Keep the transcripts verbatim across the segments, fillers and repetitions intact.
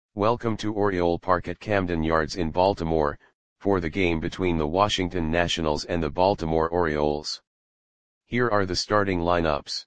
Welcome to Oriole Park at Camden Yards in Baltimore, for the game between the Washington Nationals and the Baltimore Orioles. Here are the starting lineups.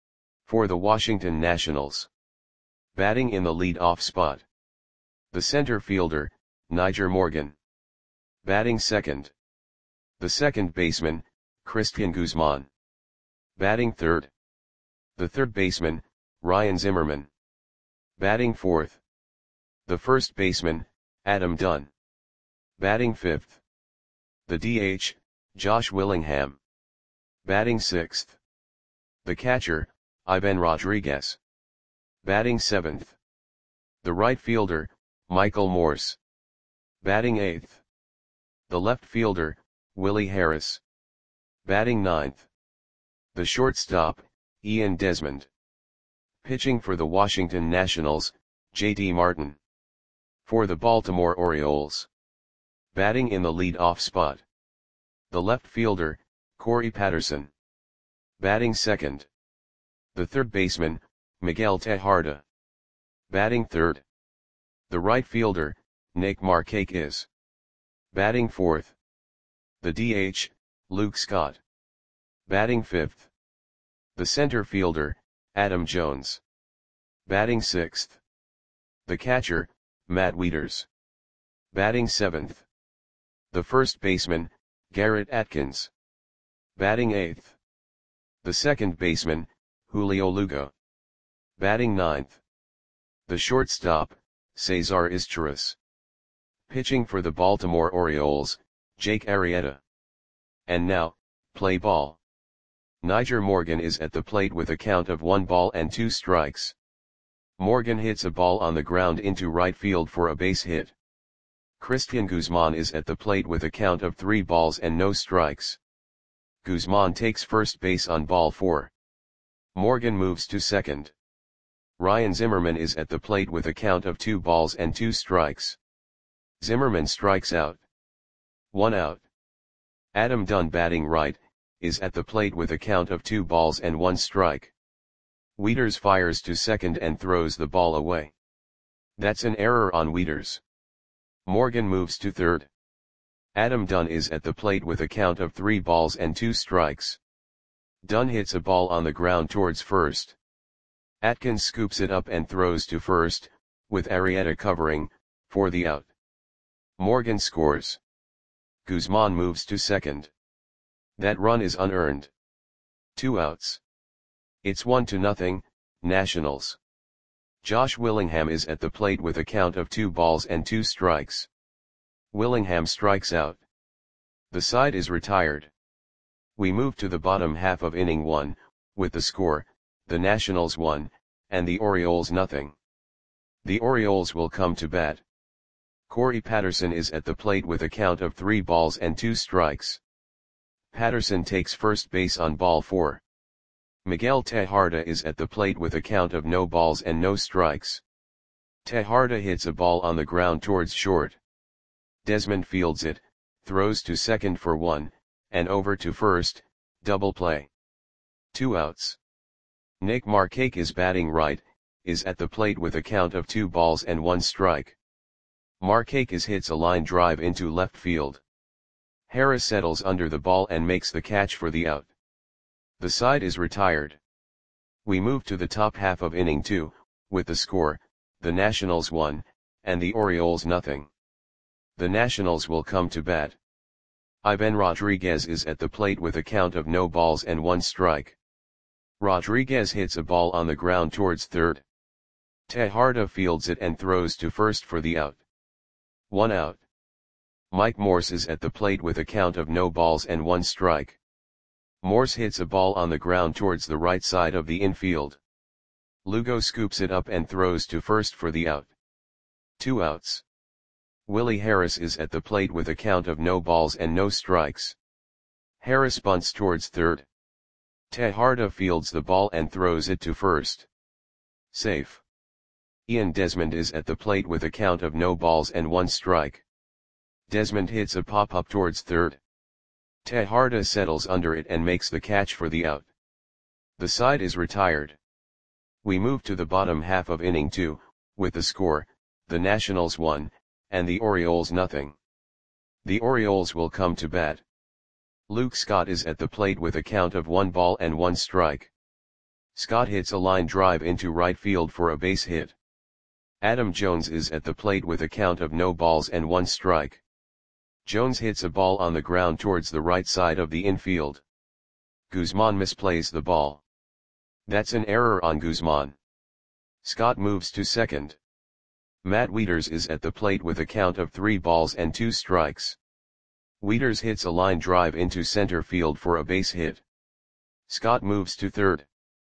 For the Washington Nationals. Batting in the lead-off spot. The center fielder, Nyjer Morgan. Batting second. The second baseman, Cristian Guzman. Batting third. The third baseman, Ryan Zimmerman. Batting fourth. The first baseman, Adam Dunn. Batting fifth. The D H, Josh Willingham. Batting sixth. The catcher, Ivan Rodriguez. Batting seventh. The right fielder, Michael Morse. Batting eighth. The left fielder, Willie Harris. Batting ninth. The shortstop, Ian Desmond. Pitching for the Washington Nationals, J D Martin. For the Baltimore Orioles. Batting in the lead-off spot. The left fielder, Corey Patterson. Batting second. The third baseman, Miguel Tejada. Batting third. The right fielder, Nick Markakis. Batting fourth. The D H, Luke Scott. Batting fifth. The center fielder, Adam Jones. Batting sixth. The catcher, Matt Wieters. Batting seventh. The first baseman, Garrett Atkins. Batting eighth. The second baseman, Julio Lugo. Batting ninth. The shortstop, Cesar Izturis. Pitching for the Baltimore Orioles, Jake Arrieta. And now, play ball. Nyjer Morgan is at the plate with a count of one ball and two strikes. Morgan hits a ball on the ground into right field for a base hit. Cristian Guzman is at the plate with a count of three balls and no strikes. Guzman takes first base on ball four. Morgan moves to second. Ryan Zimmerman is at the plate with a count of two balls and two strikes. Zimmerman strikes out. One out. Adam Dunn, batting right, is at the plate with a count of two balls and one strike. Wieters fires to second and throws the ball away. That's an error on Wieters. Morgan moves to third. Adam Dunn is at the plate with a count of three balls and two strikes. Dunn hits a ball on the ground towards first. Atkins scoops it up and throws to first, with Arrieta covering, for the out. Morgan scores. Guzman moves to second. That run is unearned. Two outs. It's one to nothing, Nationals. Josh Willingham is at the plate with a count of two balls and two strikes. Willingham strikes out. The side is retired. We move to the bottom half of inning one, with the score, the Nationals one, and the Orioles nothing. The Orioles will come to bat. Corey Patterson is at the plate with a count of three balls and two strikes. Patterson takes first base on ball four. Miguel Tejada is at the plate with a count of no balls and no strikes. Tejada hits a ball on the ground towards short. Desmond fields it, throws to second for one, and over to first, double play. Two outs. Nick Markakis, batting right, is at the plate with a count of two balls and one strike. Markakis hits a line drive into left field. Harris settles under the ball and makes the catch for the out. The side is retired. We move to the top half of inning two, with the score, the Nationals one, and the Orioles nothing. The Nationals will come to bat. Ivan Rodriguez is at the plate with a count of no balls and one strike. Rodriguez hits a ball on the ground towards third. Tejada fields it and throws to first for the out. One out. Mike Morse is at the plate with a count of no balls and one strike. Morse hits a ball on the ground towards the right side of the infield. Lugo scoops it up and throws to first for the out. Two outs. Willie Harris is at the plate with a count of no balls and no strikes. Harris bunts towards third. Tejada fields the ball and throws it to first. Safe. Ian Desmond is at the plate with a count of no balls and one strike. Desmond hits a pop-up towards third. Tejada settles under it and makes the catch for the out. The side is retired. We move to the bottom half of inning two, with the score, the Nationals one, and the Orioles nothing. The Orioles will come to bat. Luke Scott is at the plate with a count of one ball and one strike. Scott hits a line drive into right field for a base hit. Adam Jones is at the plate with a count of no balls and one strike. Jones hits a ball on the ground towards the right side of the infield. Guzman misplays the ball. That's an error on Guzman. Scott moves to second. Matt Wieters is at the plate with a count of three balls and two strikes. Wieters hits a line drive into center field for a base hit. Scott moves to third.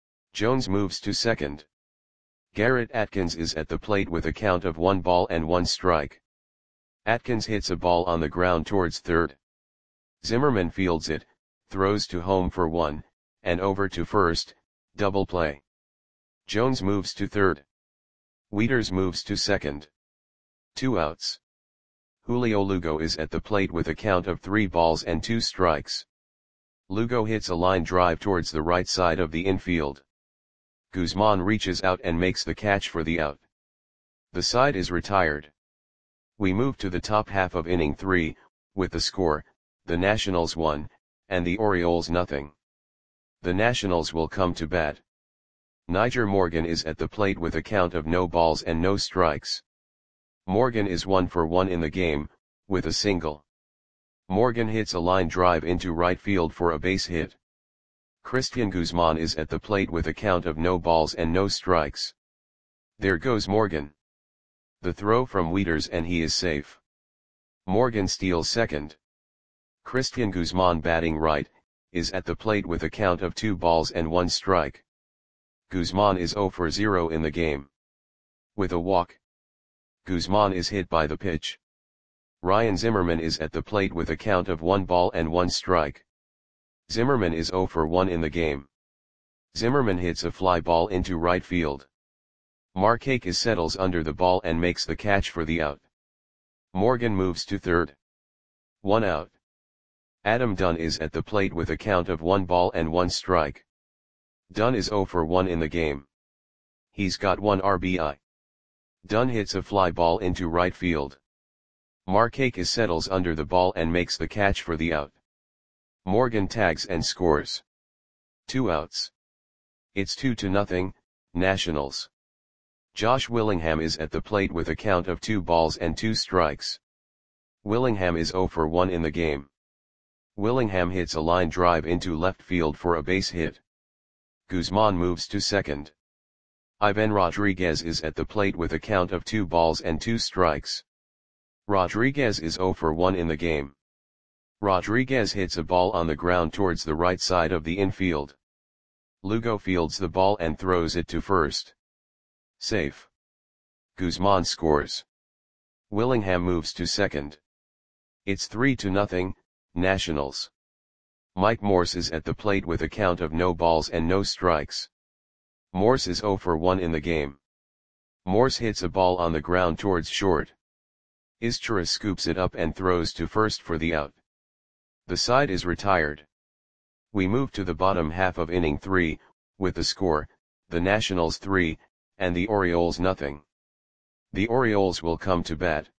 Jones moves to second. Garrett Atkins is at the plate with a count of one ball and one strike. Atkins hits a ball on the ground towards third. Zimmerman fields it, throws to home for one, and over to first, double play. Jones moves to third. Wieters moves to second. Two outs. Julio Lugo is at the plate with a count of three balls and two strikes. Lugo hits a line drive towards the right side of the infield. Guzman reaches out and makes the catch for the out. The side is retired. We move to the top half of inning three, with the score, the Nationals one, and the Orioles nothing. The Nationals will come to bat. Niger Morgan is at the plate with a count of no balls and no strikes. Morgan is one for one in the game, with a single. Morgan hits a line drive into right field for a base hit. Christian Guzman is at the plate with a count of no balls and no strikes. There goes Morgan. The throw from Wieters and he is safe. Morgan steals second. Christian Guzman, batting right, is at the plate with a count of two balls and one strike. Guzman is zero for zero in the game. With a walk. Guzman is hit by the pitch. Ryan Zimmerman is at the plate with a count of one ball and one strike. Zimmerman is zero for one in the game. Zimmerman hits a fly ball into right field. Markakis settles under the ball and makes the catch for the out. Morgan moves to third. One out. Adam Dunn is at the plate with a count of one ball and one strike. Dunn is zero for one in the game. He's got one R B I. Dunn hits a fly ball into right field. Markakis settles under the ball and makes the catch for the out. Morgan tags and scores. Two outs. It's two to nothing, Nationals. Josh Willingham is at the plate with a count of two balls and two strikes. Willingham is zero for one in the game. Willingham hits a line drive into left field for a base hit. Guzman moves to second. Ivan Rodriguez is at the plate with a count of two balls and two strikes. Rodriguez is zero for one in the game. Rodriguez hits a ball on the ground towards the right side of the infield. Lugo fields the ball and throws it to first. Safe. Guzman scores. Willingham moves to second. It's three to nothing, Nationals. Mike Morse is at the plate with a count of no balls and no strikes. Morse is zero for one in the game. Morse hits a ball on the ground towards short. Izturis scoops it up and throws to first for the out. The side is retired. We move to the bottom half of inning three, with the score, the Nationals three, and the Orioles nothing. The Orioles will come to bat.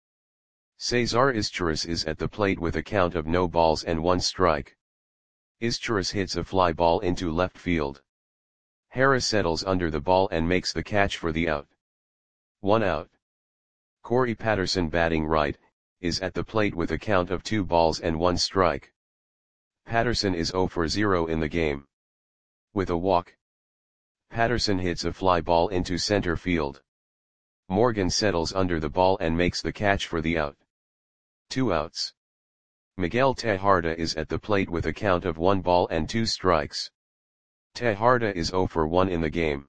Cesar Izturis is at the plate with a count of no balls and one strike. Izturis hits a fly ball into left field. Harris settles under the ball and makes the catch for the out. One out. Corey Patterson, batting right, is at the plate with a count of two balls and one strike. Patterson is zero for zero in the game. With a walk. Patterson hits a fly ball into center field. Morgan settles under the ball and makes the catch for the out. Two outs. Miguel Tejada is at the plate with a count of one ball and two strikes. Tejada is zero for one in the game.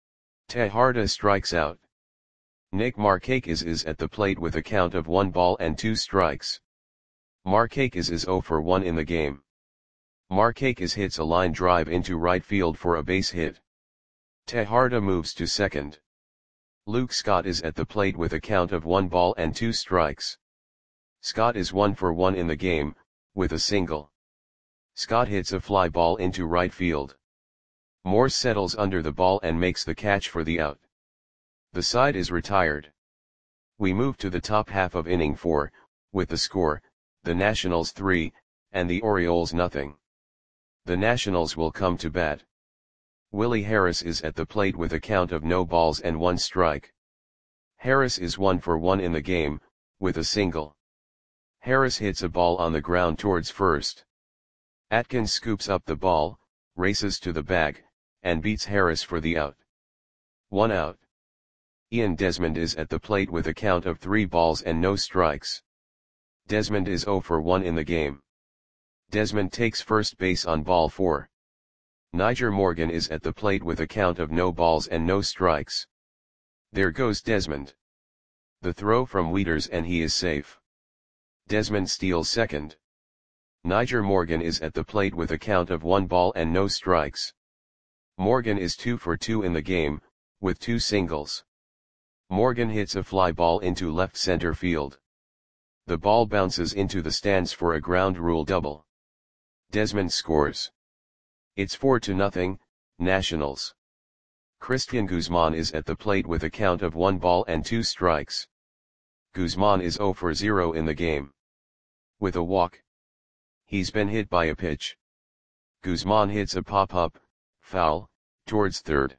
Tejada strikes out. Nick Markakis is at the plate with a count of one ball and two strikes. Markakis is zero for one in the game. Markakis hits a line drive into right field for a base hit. Tejada moves to second. Luke Scott is at the plate with a count of one ball and two strikes. Scott is one for one in the game, with a single. Scott hits a fly ball into right field. Morse settles under the ball and makes the catch for the out. The side is retired. We move to the top half of inning four, with the score, the Nationals three, and the Orioles nothing. The Nationals will come to bat. Willie Harris is at the plate with a count of no balls and one strike. Harris is one for one in the game, with a single. Harris hits a ball on the ground towards first. Atkins scoops up the ball, races to the bag, and beats Harris for the out. One out. Ian Desmond is at the plate with a count of three balls and no strikes. Desmond is zero for one in the game. Desmond takes first base on ball four. Nyjer Morgan is at the plate with a count of no balls and no strikes. There goes Desmond. The throw from Wieters and he is safe. Desmond steals second. Nyjer Morgan is at the plate with a count of one ball and no strikes. Morgan is two for two in the game, with two singles. Morgan hits a fly ball into left center field. The ball bounces into the stands for a ground rule double. Desmond scores. It's four to nothing, Nationals. Christian Guzman is at the plate with a count of one ball and two strikes. Guzman is zero for zero in the game. With a walk. He's been hit by a pitch. Guzman hits a pop-up, foul, towards third.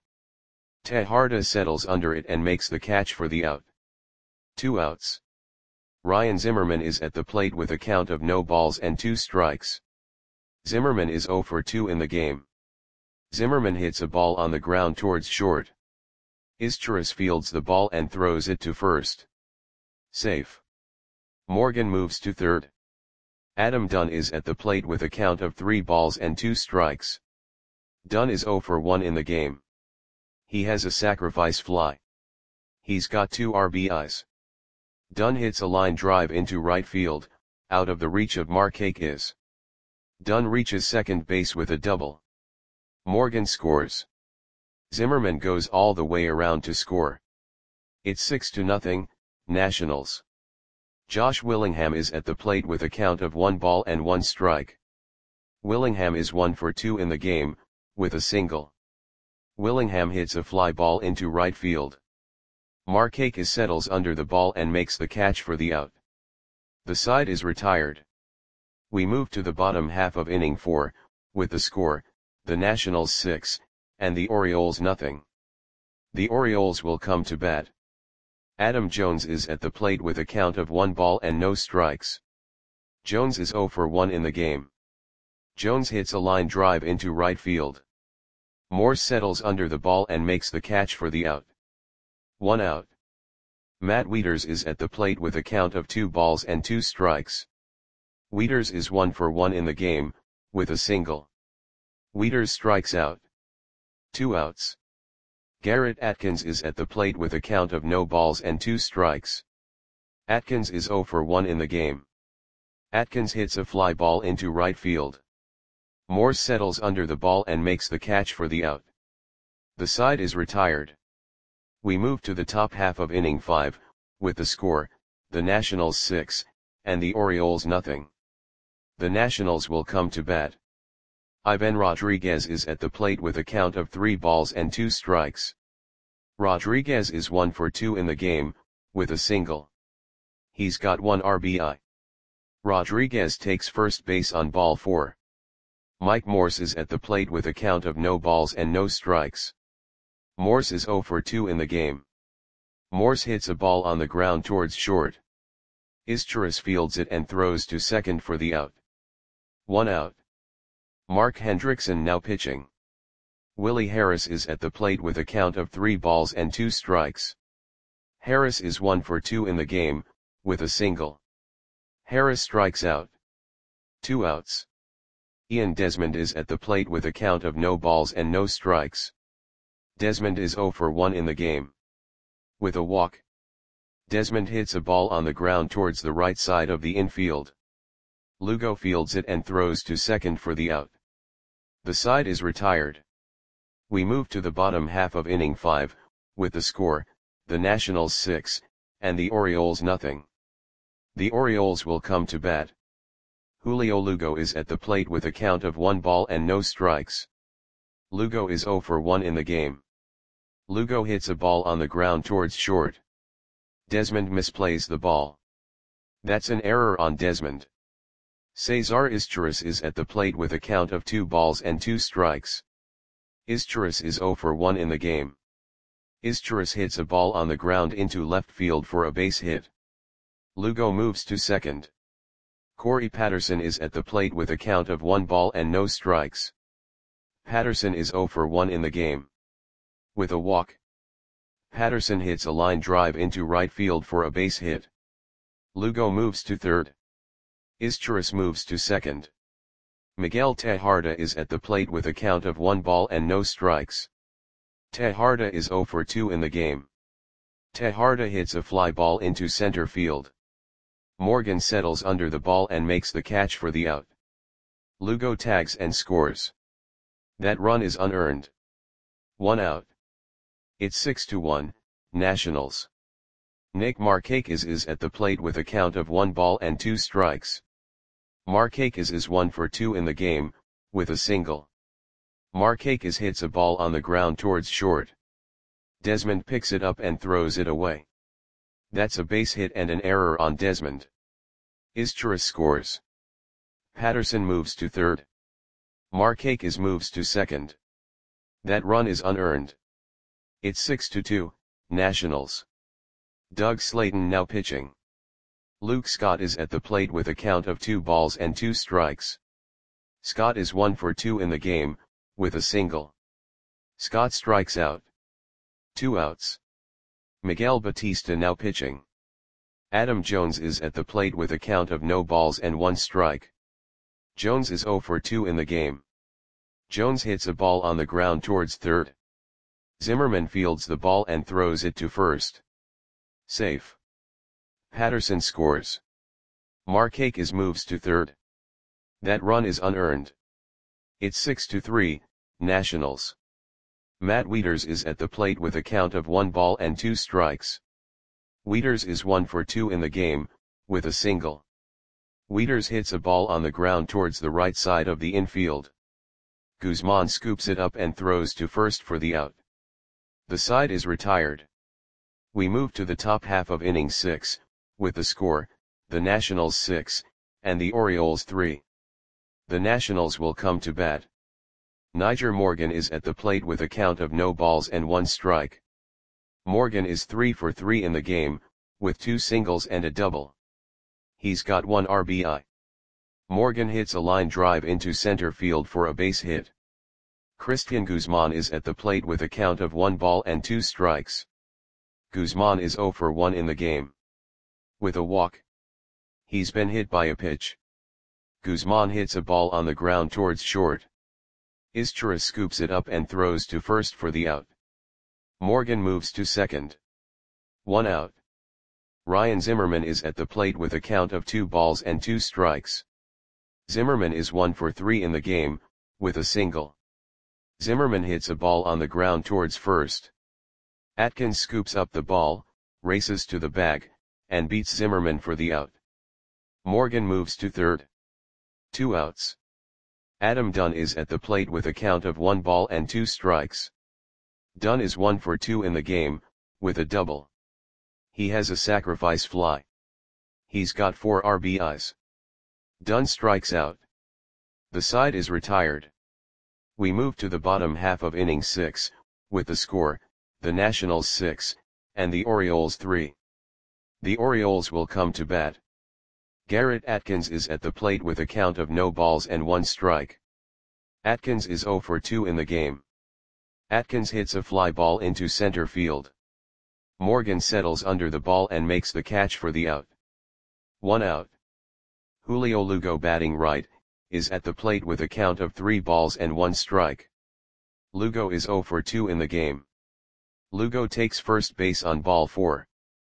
Tejada settles under it and makes the catch for the out. Two outs. Ryan Zimmerman is at the plate with a count of no balls and two strikes. Zimmerman is zero for two in the game. Zimmerman hits a ball on the ground towards short. Izturis fields the ball and throws it to first. Safe. Morgan moves to third. Adam Dunn is at the plate with a count of three balls and two strikes. Dunn is zero for one in the game. He has a sacrifice fly. He's got two R B Is. Dunn hits a line drive into right field, out of the reach of Markakis. Dunn reaches second base with a double. Morgan scores. Zimmerman goes all the way around to score. It's six to nothing, Nationals. Josh Willingham is at the plate with a count of one ball and one strike. Willingham is one for two in the game, with a single. Willingham hits a fly ball into right field. Markakis settles under the ball and makes the catch for the out. The side is retired. We move to the bottom half of inning four, with the score, the Nationals six, and the Orioles nothing. The Orioles will come to bat. Adam Jones is at the plate with a count of one ball and no strikes. Jones is zero for one in the game. Jones hits a line drive into right field. Morse settles under the ball and makes the catch for the out. One out. Matt Wieters is at the plate with a count of two balls and two strikes. Wieters is one for one in the game, with a single. Wieters strikes out. Two outs. Garrett Atkins is at the plate with a count of no balls and two strikes. Atkins is zero for one in the game. Atkins hits a fly ball into right field. Morse settles under the ball and makes the catch for the out. The side is retired. We move to the top half of inning five, with the score, the Nationals six, and the Orioles nothing. The Nationals will come to bat. Ivan Rodriguez is at the plate with a count of three balls and two strikes. Rodriguez is one for two in the game, with a single. He's got one R B I. Rodriguez takes first base on ball four. Mike Morse is at the plate with a count of no balls and no strikes. Morse is zero for two in the game. Morse hits a ball on the ground towards short. Izturis fields it and throws to second for the out. One out. Mark Hendrickson now pitching. Willie Harris is at the plate with a count of three balls and two strikes. Harris is one for two in the game, with a single. Harris strikes out. Two outs. Ian Desmond is at the plate with a count of no balls and no strikes. Desmond is zero for one in the game. With a walk. Desmond hits a ball on the ground towards the right side of the infield. Lugo fields it and throws to second for the out. The side is retired. We move to the bottom half of inning five, with the score, the Nationals six, and the Orioles nothing. The Orioles will come to bat. Julio Lugo is at the plate with a count of one ball and no strikes. Lugo is zero for one in the game. Lugo hits a ball on the ground towards short. Desmond misplays the ball. That's an error on Desmond. Cesar Izturis is at the plate with a count of two balls and two strikes. Izturis is zero for one in the game. Izturis hits a ball on the ground into left field for a base hit. Lugo moves to second. Corey Patterson is at the plate with a count of one ball and no strikes. Patterson is zero for one in the game. With a walk, Patterson hits a line drive into right field for a base hit. Lugo moves to third. Izturis moves to second. Miguel Tejada is at the plate with a count of one ball and no strikes. Tejada is zero for two in the game. Tejada hits a fly ball into center field. Morgan settles under the ball and makes the catch for the out. Lugo tags and scores. That run is unearned. One out. It's six to one, Nationals. Nick Markakis is at the plate with a count of one ball and two strikes. Markakis is one for two in the game, with a single. Markakis hits a ball on the ground towards short. Desmond picks it up and throws it away. That's a base hit and an error on Desmond. Izturis scores. Patterson moves to third. Markakis moves to second. That run is unearned. It's six to two, Nationals. Doug Slayton now pitching. Luke Scott is at the plate with a count of two balls and two strikes. Scott is one for two in the game, with a single. Scott strikes out. Two outs. Miguel Batista now pitching. Adam Jones is at the plate with a count of no balls and one strike. Jones is zero for two in the game. Jones hits a ball on the ground towards third. Zimmerman fields the ball and throws it to first. Safe. Patterson scores. Markakis moves to third. That run is unearned. It's six to three, Nationals. Matt Wieters is at the plate with a count of one ball and two strikes. Wieters is one for two in the game, with a single. Wieters hits a ball on the ground towards the right side of the infield. Guzman scoops it up and throws to first for the out. The side is retired. We move to the top half of inning six, with the score, the Nationals six, and the Orioles three. The Nationals will come to bat. Niger Morgan is at the plate with a count of no balls and one strike. Morgan is three for three in the game, with two singles and a double. He's got one R B I. Morgan hits a line drive into center field for a base hit. Christian Guzman is at the plate with a count of one ball and two strikes. Guzman is zero for one in the game. With a walk. He's been hit by a pitch. Guzman hits a ball on the ground towards short. Izturis scoops it up and throws to first for the out. Morgan moves to second. One out. Ryan Zimmerman is at the plate with a count of two balls and two strikes. Zimmerman is one for three in the game, with a single. Zimmerman hits a ball on the ground towards first. Atkins scoops up the ball, races to the bag, and beats Zimmerman for the out. Morgan moves to third. Two outs. Adam Dunn is at the plate with a count of one ball and two strikes. Dunn is one for two in the game, with a double. He has a sacrifice fly. He's got four R B Is. Dunn strikes out. The side is retired. We move to the bottom half of inning six, with the score, the Nationals six, and the Orioles three. The Orioles will come to bat. Garrett Atkins is at the plate with a count of no balls and one strike. Atkins is zero for two in the game. Atkins hits a fly ball into center field. Morgan settles under the ball and makes the catch for the out. One out. Julio Lugo, batting right, is at the plate with a count of three balls and one strike. Lugo is zero for two in the game. Lugo takes first base on ball four.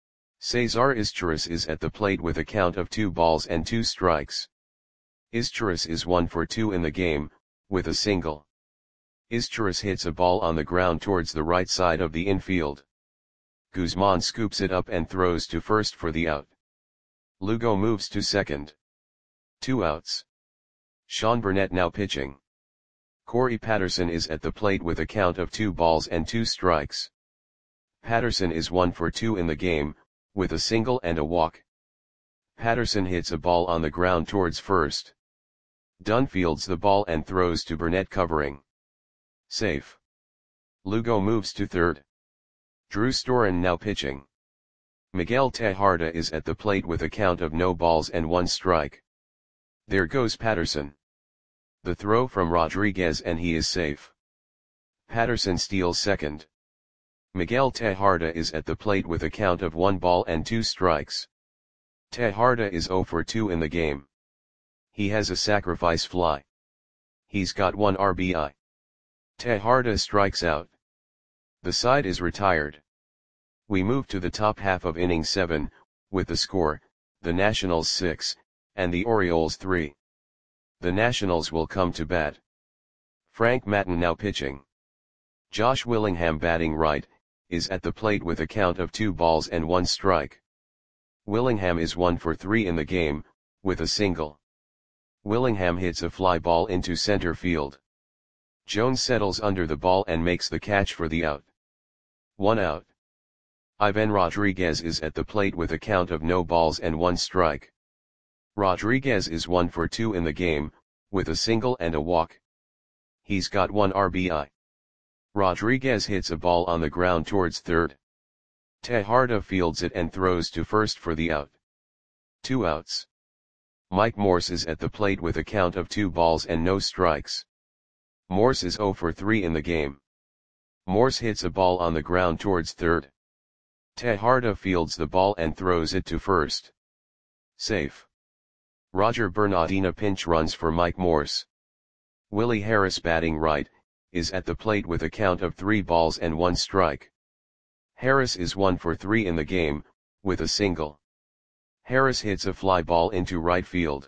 Cesar Izturis is at the plate with a count of two balls and two strikes. Izturis is one for two in the game, with a single. Izturis hits a ball on the ground towards the right side of the infield. Guzman scoops it up and throws to first for the out. Lugo moves to second. Two outs. Sean Burnett now pitching. Corey Patterson is at the plate with a count of two balls and two strikes. Patterson is one for two in the game, with a single and a walk. Patterson hits a ball on the ground towards first. Dunn fields the ball and throws to Burnett covering. Safe. Lugo moves to third. Drew Storen now pitching. Miguel Tejada is at the plate with a count of no balls and one strike. There goes Patterson. The throw from Rodriguez and he is safe. Patterson steals second. Miguel Tejada is at the plate with a count of one ball and two strikes. Tejada is zero for two in the game. He has a sacrifice fly. He's got one R B I. Tejada strikes out. The side is retired. We move to the top half of inning seven, with the score, the Nationals six, and the Orioles three. The Nationals will come to bat. Frank Matton now pitching. Josh Willingham batting right, is at the plate with a count of two balls and one strike. Willingham is one for three in the game, with a single. Willingham hits a fly ball into center field. Jones settles under the ball and makes the catch for the out. One out. Ivan Rodriguez is at the plate with a count of no balls and one strike. Rodriguez is one for two in the game, with a single and a walk. He's got one R B I. Rodriguez hits a ball on the ground towards third. Tejada fields it and throws to first for the out. Two outs. Mike Morse is at the plate with a count of two balls and no strikes. Morse is zero for three in the game. Morse hits a ball on the ground towards third. Tejada fields the ball and throws it to first. Safe. Roger Bernardina pinch runs for Mike Morse. Willie Harris batting right, is at the plate with a count of three balls and one strike. Harris is one for three in the game, with a single. Harris hits a fly ball into right field.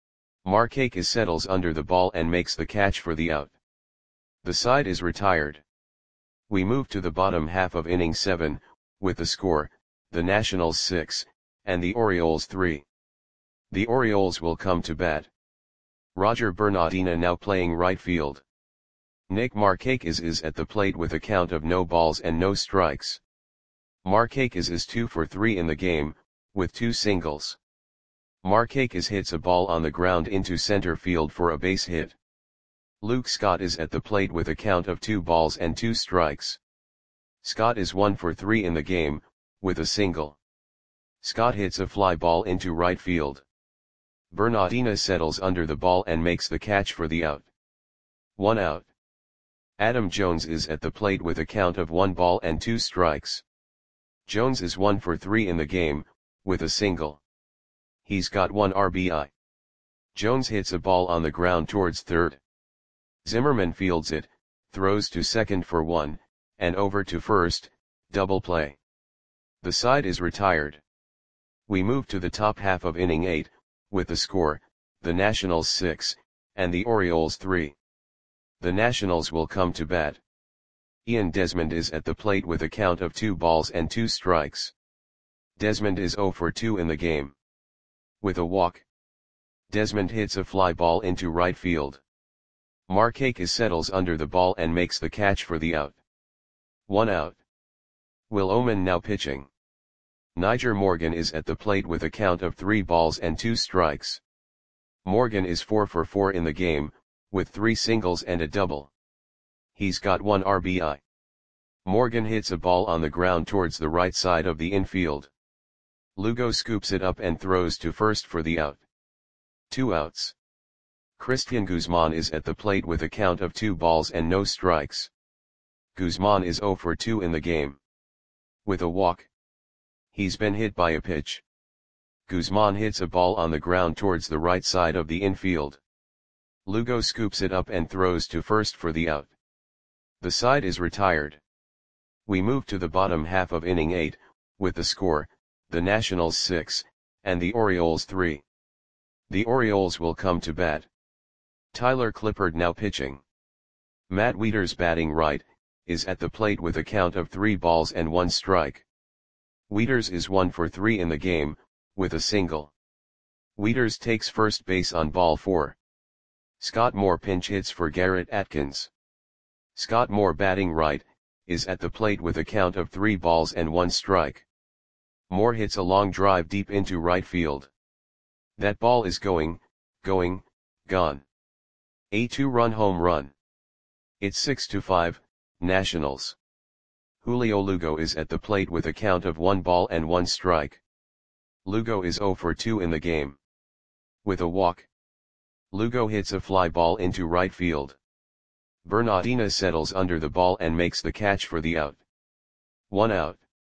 Markakis settles under the ball and makes the catch for the out. The side is retired. We move to the bottom half of inning seven, with the score, the Nationals six, and the Orioles three. The Orioles will come to bat. Roger Bernardina now playing right field. Nick Markakis is at the plate with a count of no balls and no strikes. Markakis is two for three in the game, with two singles. Markakis hits a ball on the ground into center field for a base hit. Luke Scott is at the plate with a count of two balls and two strikes. Scott is one for three in the game, with a single. Scott hits a fly ball into right field. Bernardina settles under the ball and makes the catch for the out. One out. Adam Jones is at the plate with a count of one ball and two strikes. Jones is one for three in the game, with a single. He's got one R B I. Jones hits a ball on the ground towards third. Zimmerman fields it, throws to second for one, and over to first, double play. The side is retired. We move to the top half of inning eight, with the score, the Nationals six, and the Orioles three. The Nationals will come to bat. Ian Desmond is at the plate with a count of two balls and two strikes. Desmond is zero for two in the game. With a walk. Desmond hits a fly ball into right field. Markakis settles under the ball and makes the catch for the out. One out. Will Oman now pitching. Niger Morgan is at the plate with a count of three balls and two strikes. Morgan is four for four in the game, with three singles and a double. He's got one R B I. Morgan hits a ball on the ground towards the right side of the infield. Lugo scoops it up and throws to first for the out. Two outs. Christian Guzman is at the plate with a count of two balls and no strikes. Guzman is zero for two in the game. With a walk. He's been hit by a pitch. Guzman hits a ball on the ground towards the right side of the infield. Lugo scoops it up and throws to first for the out. The side is retired. We move to the bottom half of inning eight, with the score, the Nationals six, and the Orioles three. The Orioles will come to bat. Tyler Clippard now pitching. Matt Wieters batting right, is at the plate with a count of three balls and one strike. Wieters is one for three in the game, with a single. Wieters takes first base on ball four. Scott Moore pinch hits for Garrett Atkins. Scott Moore batting right, is at the plate with a count of three balls and one strike. Moore hits a long drive deep into right field. That ball is going, going, gone. A two-run home run. It's six to five, Nationals. Julio Lugo is at the plate with a count of one ball and one strike. Lugo is zero for two in the game. With a walk, Lugo hits a fly ball into right field. Bernardina settles under the ball and makes the catch for the out. One out.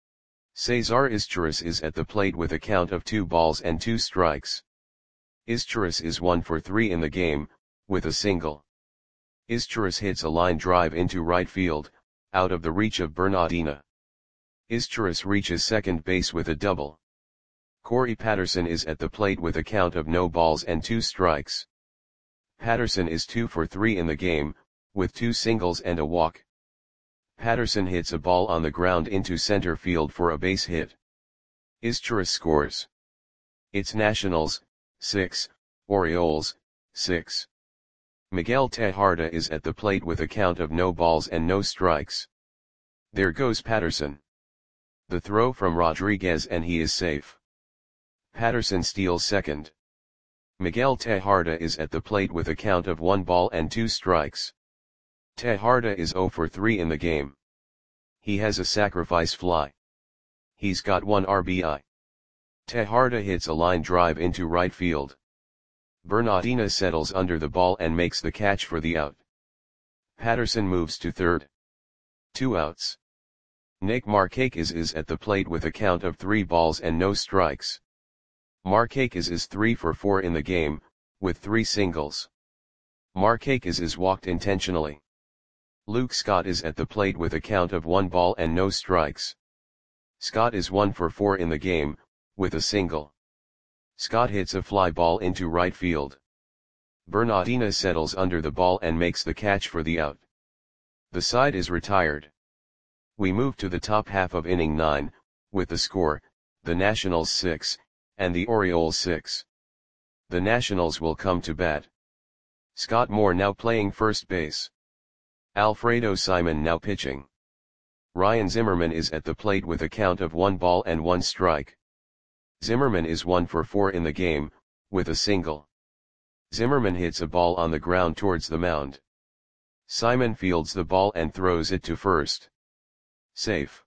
Cesar Izturis is at the plate with a count of two balls and two strikes. Izturis is one for three in the game, with a single. Izturis hits a line drive into right field, out of the reach of Bernardina. Izturis reaches second base with a double. Corey Patterson is at the plate with a count of no balls and two strikes. Patterson is two for three in the game, with two singles and a walk. Patterson hits a ball on the ground into center field for a base hit. Izturis scores. It's Nationals, six, Orioles, six. Miguel Tejada is at the plate with a count of no balls and no strikes. There goes Patterson. The throw from Rodriguez and he is safe. Patterson steals second. Miguel Tejada is at the plate with a count of one ball and two strikes. Tejada is zero for three in the game. He has a sacrifice fly. He's got one R B I. Tejada hits a line drive into right field. Bernardina settles under the ball and makes the catch for the out. Patterson moves to third. Two outs. Nick Markakis is at the plate with a count of three balls and no strikes. Markakis is three for four in the game, with three singles. Markakis is walked intentionally. Luke Scott is at the plate with a count of one ball and no strikes. Scott is one for four in the game, with a single. Scott hits a fly ball into right field. Bernardina settles under the ball and makes the catch for the out. The side is retired. We move to the top half of inning nine, with the score, the Nationals six, and the Orioles six. The Nationals will come to bat. Scott Moore now playing first base. Alfredo Simon now pitching. Ryan Zimmerman is at the plate with a count of one ball and one strike. Zimmerman is one for four in the game, with a single. Zimmerman hits a ball on the ground towards the mound. Simon fields the ball and throws it to first. Safe.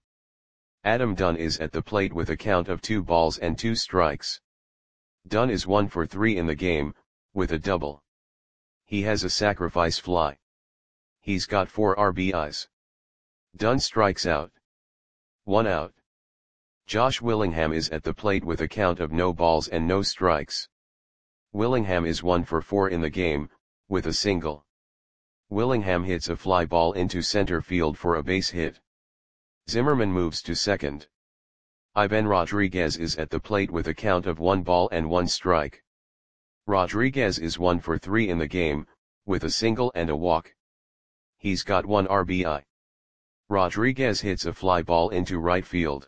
Adam Dunn is at the plate with a count of two balls and two strikes. Dunn is one for three in the game, with a double. He has a sacrifice fly. He's got four R B Is. Dunn strikes out. One out. Josh Willingham is at the plate with a count of no balls and no strikes. Willingham is one for four in the game, with a single. Willingham hits a fly ball into center field for a base hit. Zimmerman moves to second. Ivan Rodriguez is at the plate with a count of one ball and one strike. Rodriguez is one for three in the game, with a single and a walk. He's got one R B I. Rodriguez hits a fly ball into right field.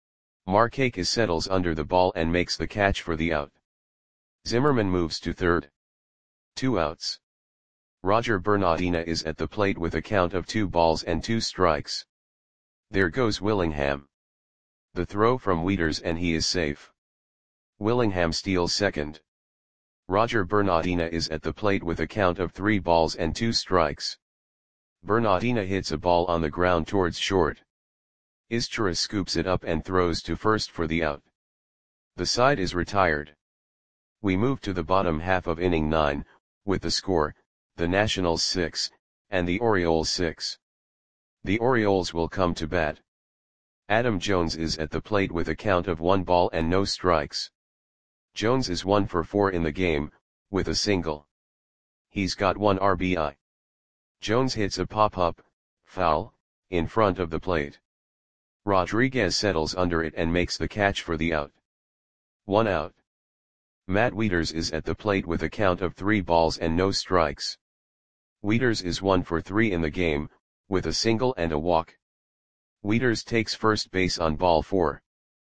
Markakis settles under the ball and makes the catch for the out. Zimmerman moves to third. Two outs. Roger Bernardina is at the plate with a count of two balls and two strikes. There goes Willingham. The throw from Wieters and he is safe. Willingham steals second. Roger Bernardina is at the plate with a count of three balls and two strikes. Bernardina hits a ball on the ground towards short. Izturis scoops it up and throws to first for the out. The side is retired. We move to the bottom half of inning nine, with the score, the Nationals six, and the Orioles six. The Orioles will come to bat. Adam Jones is at the plate with a count of one ball and no strikes. Jones is one for four in the game, with a single. He's got one R B I. Jones hits a pop-up, foul, in front of the plate. Rodriguez settles under it and makes the catch for the out. One out. Matt Wieters is at the plate with a count of three balls and no strikes. Wieters is one for three in the game, with a single and a walk. Wieters takes first base on ball four.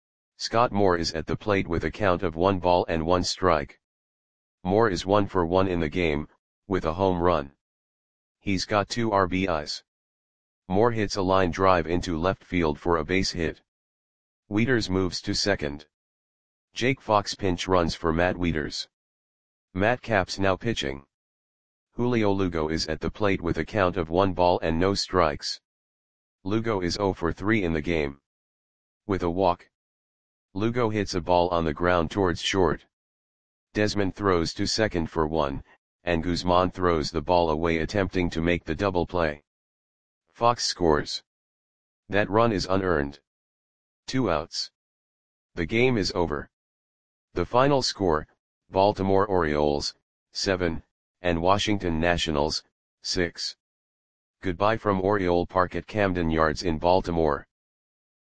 Scott Moore is at the plate with a count of one ball and one strike. Moore is one for one in the game, with a home run. He's got two R B Is. Moore hits a line drive into left field for a base hit. Wieters moves to second. Jake Fox pinch runs for Matt Wieters. Matt Capps now pitching. Julio Lugo is at the plate with a count of one ball and no strikes. Lugo is zero for three in the game. With a walk, Lugo hits a ball on the ground towards short. Desmond throws to second for one, and Guzman throws the ball away attempting to make the double play. Fox scores. That run is unearned. Two outs. The game is over. The final score, Baltimore Orioles, seven, and Washington Nationals, six. Goodbye from Oriole Park at Camden Yards in Baltimore.